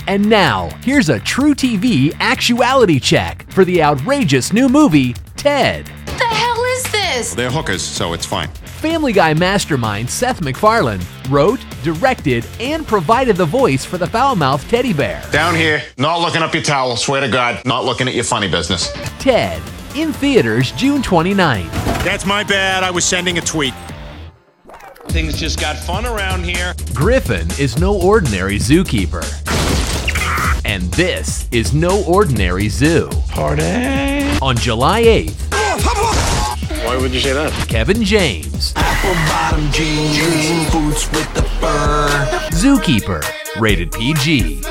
And now, here's a True TV actuality check for the outrageous new movie, Ted. What the hell is this? They're hookers, so it's fine. Family Guy mastermind Seth MacFarlane wrote, directed, and provided the voice for the foul-mouthed teddy bear. Down here, not looking up your towel, swear to God, not looking at your funny business. Ted, in theaters June 29th. That's my bad, I was sending a tweet. Things just got fun around here. Griffin is no ordinary zookeeper. And this is no ordinary zoo. Party. On July 8th, Why would you say that? Kevin James, Apple bottom jeans, boots with the fur. Zookeeper, rated PG.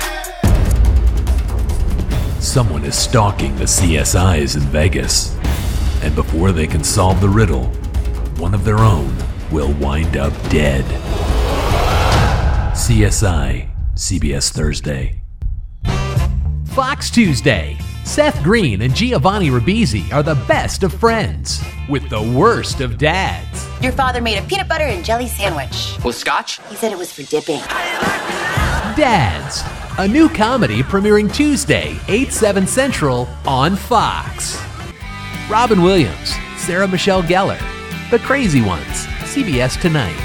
Someone is stalking the CSIs in Vegas. And before they can solve the riddle, one of their own will wind up dead. CSI, CBS Thursday. Fox Tuesday. Seth Green and Giovanni Ribisi are the best of friends with the worst of dads. Your father made a peanut butter and jelly sandwich. With scotch? He said it was for dipping. Dads, a new comedy premiering Tuesday, 8/7 Central on Fox. Robin Williams, Sarah Michelle Gellar, The Crazy Ones, CBS Tonight.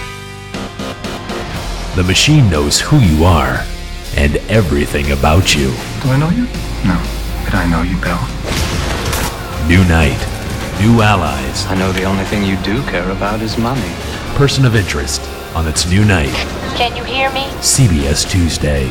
The machine knows who you are and everything about you. Do I know you? No. But I know you, Bill. New night, new allies, I know the only thing you do care about is money. person of interest on its new night, Can you hear me? CBS Tuesday.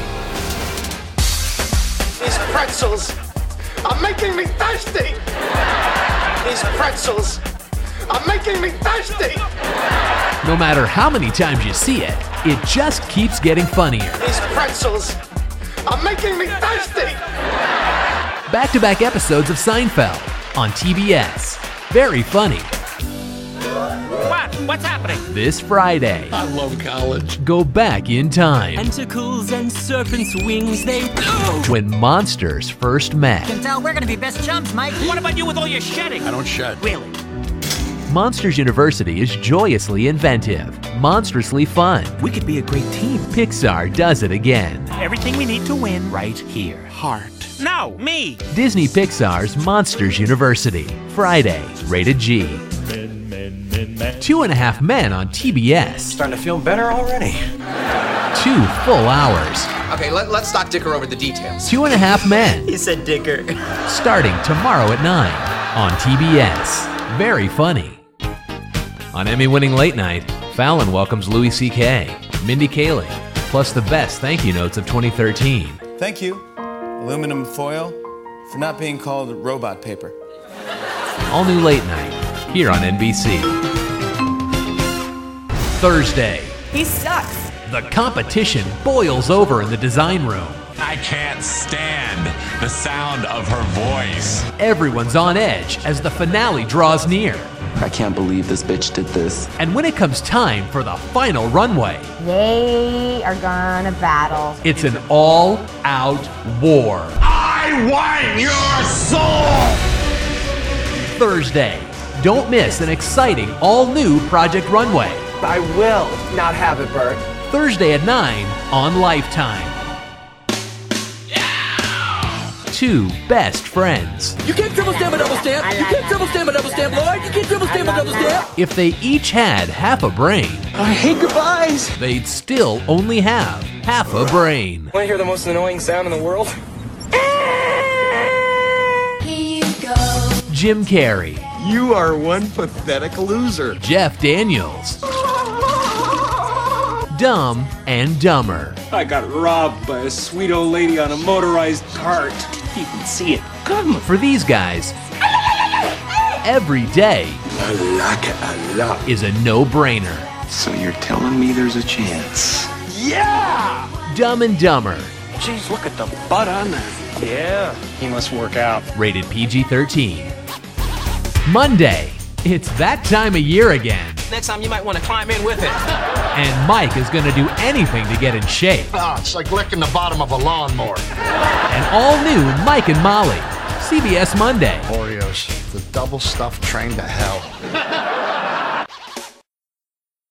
These pretzels are making me thirsty. These pretzels are making me thirsty. No matter how many times you see it, it just keeps getting funnier. These pretzels are making me thirsty. Back-to-back episodes of Seinfeld on TBS. Very funny. What's happening? This Friday. I love college. Go back in time Tentacles and serpents' wings, they do. when monsters first met. Can tell we're gonna be best chums, Mike. What about you with all your shedding? I don't shed. Really? Monsters University is joyously inventive, monstrously fun. We could be a great team. Pixar does it again. Everything we need to win right here. Heart. No, me. Disney Pixar's Monsters University. Friday, rated G. 2.5 Men on TBS. Starting to feel better already. 2 full hours. Okay, let's not dicker over the details. 2.5 Men. He said dicker. Starting tomorrow at 9 on TBS. Very funny. On Emmy-winning Late Night, Fallon welcomes Louis C.K., Mindy Kaling, plus the best thank you notes of 2013. Thank you, aluminum foil, for not being called robot paper. All new Late Night, here on NBC. Thursday, He sucks. the competition boils over in the design room. I can't stand the sound of her voice. Everyone's on edge as the finale draws near. I can't believe this bitch did this. And when it comes time for the final runway, They are gonna battle. it's an all-out war. I want your soul! Thursday, don't miss an exciting all-new Project Runway. I will not have it, Bert. Thursday at 9 on Lifetime. 2 best friends. You can't triple stamp a double stamp. You can't triple stamp a double stamp, Lord. You can't triple stamp a double stamp. If they each had half a brain, I hate goodbyes. they'd still only have half a brain. Want to hear the most annoying sound in the world? Here you go. Jim Carrey, You are one pathetic loser. Jeff Daniels, Dumb and Dumber. I got robbed by a sweet old lady on a motorized cart. You can see it coming. For these guys, every day I like it a lot. is a no-brainer. So you're telling me there's a chance? Yeah! Dumb and Dumber, Jeez, look at the butt on that. Yeah, he must work out. rated PG-13. Monday, it's that time of year again, Next time you might want to climb in with it. and Mike is going to do anything to get in shape. It's like licking the bottom of a lawnmower. An all-new Mike and Molly, CBS Monday. Oreos, the double stuffed train to hell.